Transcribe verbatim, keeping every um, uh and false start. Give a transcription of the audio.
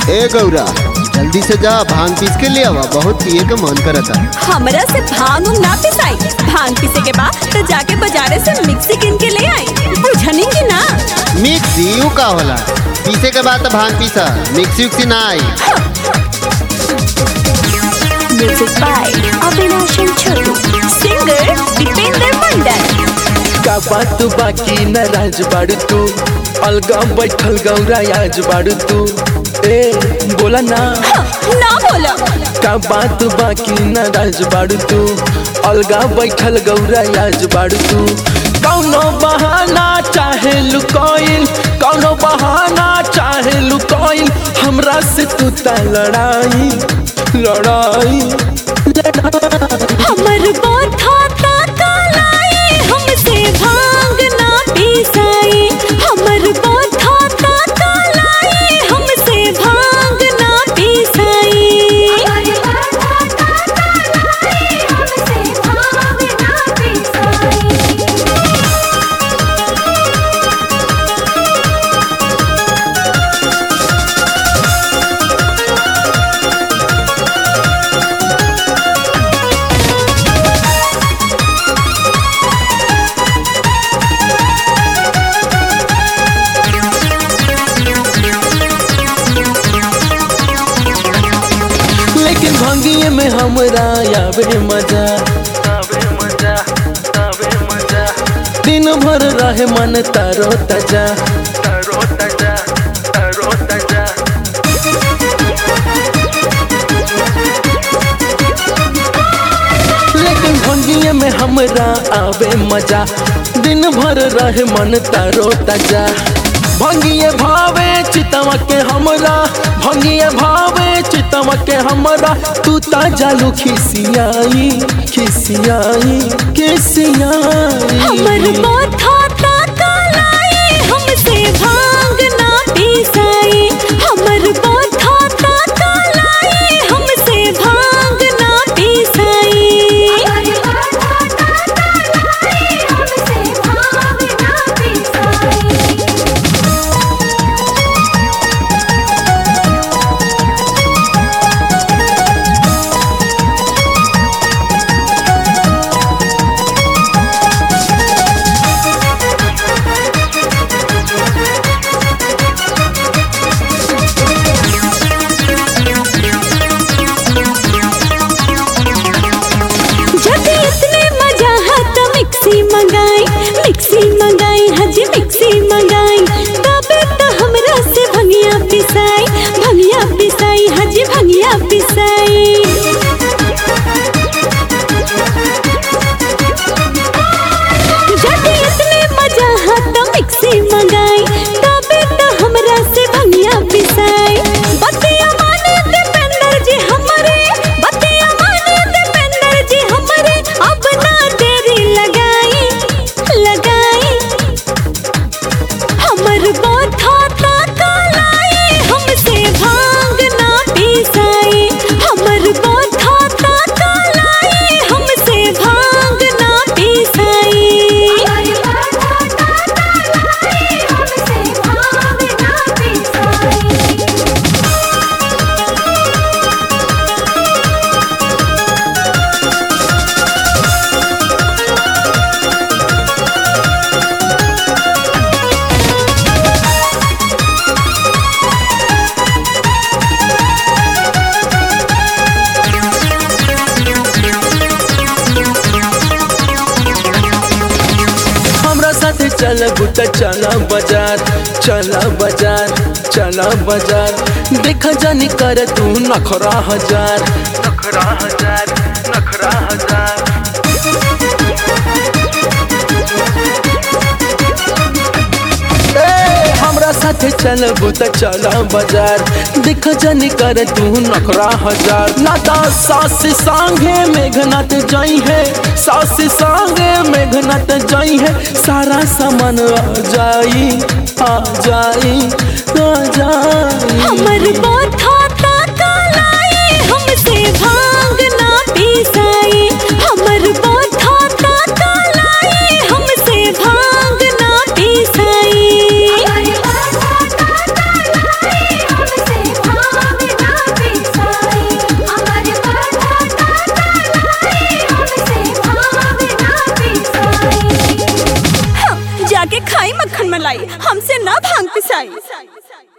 ए गौरा जल्दी से जा भांग पीस के ले आवा, बहुत पिए के मन करता। हमरा से भांग उंग ना पिसाई, भांग पीसे के बाद तो जाके बाजारे से मिक्सी किन के ले आई, बुझनी की ना। मिक्सी यू का होला? पीसे के बाद तो भांग पीसा, मिक्सी उक्सी ना आई। Music by Avinash Chhotu, singer Dipendra Mandal. का बात बाकी न राज बाड़ू तू, अलगा बैठल गौरा आज बाड़ू तू। ए बोला ना हाँ, ना बोला। का बात बाकी न राज बाड़ू तू, अलगा बैठल गौरा आज बाड़ू तू। कौनो बहाना चाहे लुकोइल, कौनो बहाना चाहे लुकोइल, हमरा से तू ता लड़ाई लड़ाई हमर बोथा ता कालाई, हमसे भांग ना पिसाई। हमर बोथा ता कालाई, हमसे भांग ना पिसाई। लेकिन भंगिए में हमरा आवे मजा, आवे मजा, आवे मजा। दिन भर रहे मन तारो ताजा, तारो ताजा, तारो ताजा। लेकिन भंगिए में हमरा आवे मजा, दिन भर रहे मन तारो ताजा। भंगिए भावे चितवा के हमरा, भंगिए भावे चितवा के हमरा, तू ताजालू खिसियाई खिसियाई खिसियाई। हमर बोथा ता कालाई, हमसे भांग ना पिसाई। हमर बोथा ता कालाई, हमसे भांग ना पिसाई। जब इतने मजा है तो मिक्सी मंगाई, मिक्सी मंगाई, हजी मिक्सी मंगाई। तबे तो हमरा से भंगिया पिसाई, भंगिया पिसाई, हजी भंगिया पिसाई। जब इतने मजा है तो मिक्सी मंगाई, तबे तो हमरा से भंगिया पिसाई। बतिया माने दीपेंद्र जी हमरे, बतिया माने दीपेंद्र जी हमरे, अब ना देरी लगाई लगाई। हमर बोथा ता कालाई, हमसे भांग ना पिसाई। हमर बोथा ता कालाई, हमसे भांग ना पिसाई। हमरा साथे चल बुटा चला बाजार, चला बाजार, चला बाजार। देखा जानी कर तू नखरा हजार, नखरा हजार, नखरा हजार। ए हमरा साथे चल बुटा चला बाजार, देखा जानी कर तू नखरा हजार। नाता सास संगे मेघनाथ जाई है, सास संगे मेघनाथ जाई है। सारा सामान आ जाई आ जाई आ जाई। हमर बोथा ता कालाई, हमसे भांग ना पिसाई। हमर बोथा ता कालाई, हमसे भांग ना पिसाई। ना भांग पिसाई।